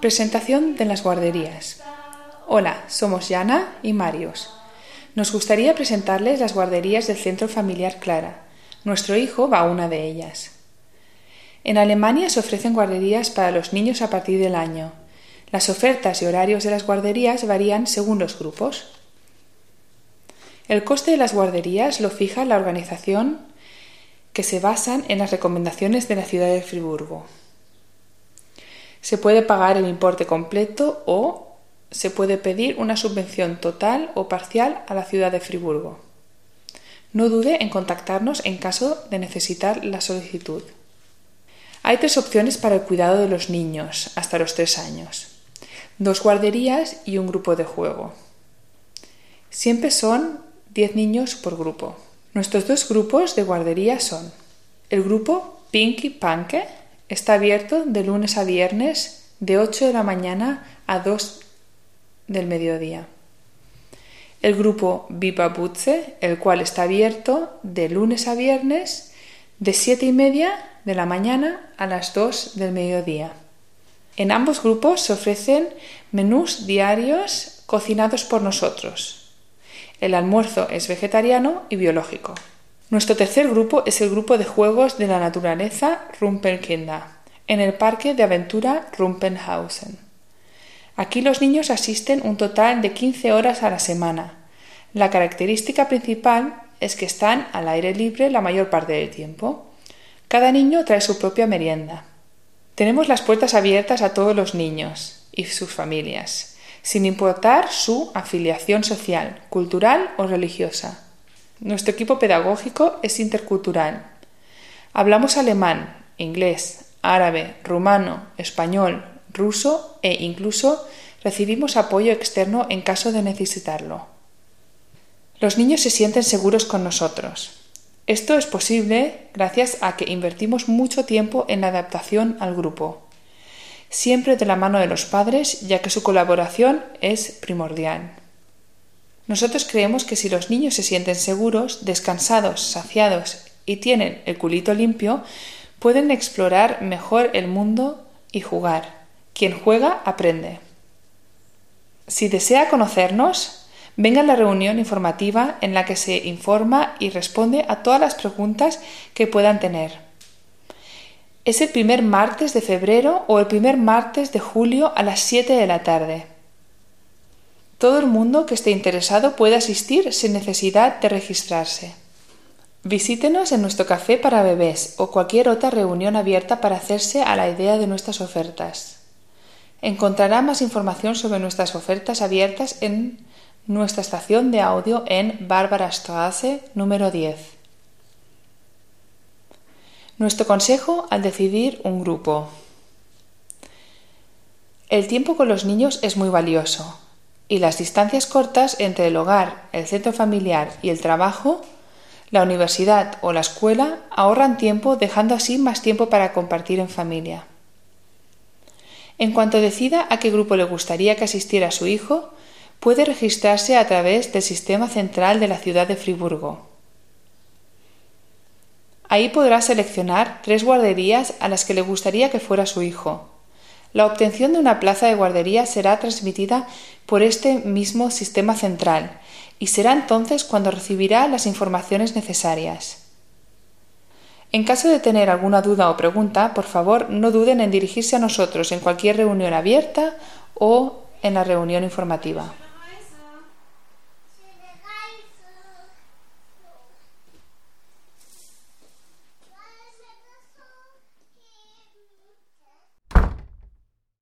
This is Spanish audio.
Presentación de las guarderías. Hola, somos Jana y Marius. Nos gustaría presentarles las guarderías del Centro Familiar Clara. Nuestro hijo va a una de ellas. En Alemania se ofrecen guarderías para los niños a partir del año. Las ofertas y horarios de las guarderías varían según los grupos. El coste de las guarderías lo fija la organización que se basan en las recomendaciones de la ciudad de Friburgo. Se puede pagar el importe completo o se puede pedir una subvención total o parcial a la ciudad de Friburgo. No dude en contactarnos en caso de necesitar la solicitud. Hay 3 opciones para el cuidado de los niños hasta los 3 años. 2 guarderías y un grupo de juego. Siempre son 10 niños por grupo. Nuestros 2 grupos de guardería son: el grupo Pinky Panke está abierto de lunes a viernes de 8 de la mañana a 2 del mediodía. El grupo Viva Butze, el cual está abierto de lunes a viernes de 7:30 de la mañana a las 2 del mediodía. En ambos grupos se ofrecen menús diarios cocinados por nosotros. El almuerzo es vegetariano y biológico. Nuestro tercer grupo es el grupo de juegos de la naturaleza Rumpelkinder, en el parque de aventura Rumpenhausen. Aquí los niños asisten un total de 15 horas a la semana. La característica principal es que están al aire libre la mayor parte del tiempo. Cada niño trae su propia merienda. Tenemos las puertas abiertas a todos los niños y sus familias, sin importar su afiliación social, cultural o religiosa. Nuestro equipo pedagógico es intercultural. Hablamos alemán, inglés, árabe, rumano, español, ruso e incluso recibimos apoyo externo en caso de necesitarlo. Los niños se sienten seguros con nosotros. Esto es posible gracias a que invertimos mucho tiempo en la adaptación al grupo, siempre de la mano de los padres, ya que su colaboración es primordial. Nosotros creemos que si los niños se sienten seguros, descansados, saciados y tienen el culito limpio, pueden explorar mejor el mundo y jugar. Quien juega, aprende. Si desea conocernos, venga a la reunión informativa en la que se informa y responde a todas las preguntas que puedan tener. Es el primer martes de febrero o el primer martes de julio a las 7 de la tarde. Todo el mundo que esté interesado puede asistir sin necesidad de registrarse. Visítenos en nuestro café para bebés o cualquier otra reunión abierta para hacerse a la idea de nuestras ofertas. Encontrará más información sobre nuestras ofertas abiertas en nuestra estación de audio en Barbarastraße número 10. Nuestro consejo al decidir un grupo. El tiempo con los niños es muy valioso y las distancias cortas entre el hogar, el centro familiar y el trabajo, la universidad o la escuela ahorran tiempo, dejando así más tiempo para compartir en familia. En cuanto decida a qué grupo le gustaría que asistiera su hijo, puede registrarse a través del sistema central de la ciudad de Friburgo. Ahí podrá seleccionar 3 guarderías a las que le gustaría que fuera su hijo. La obtención de una plaza de guardería será transmitida por este mismo sistema central y será entonces cuando recibirá las informaciones necesarias. En caso de tener alguna duda o pregunta, por favor no duden en dirigirse a nosotros en cualquier reunión abierta o en la reunión informativa.